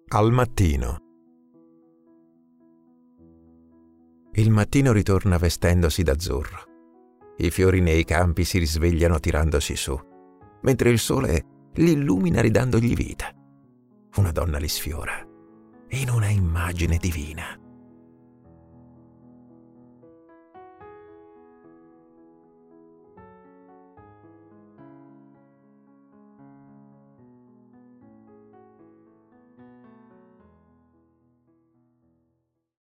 Al mattino. Il mattino ritorna vestendosi d'azzurro. I fiori nei campi si risvegliano tirandosi su, mentre il sole li illumina ridandogli vita. Una donna li sfiora in una immagine divina.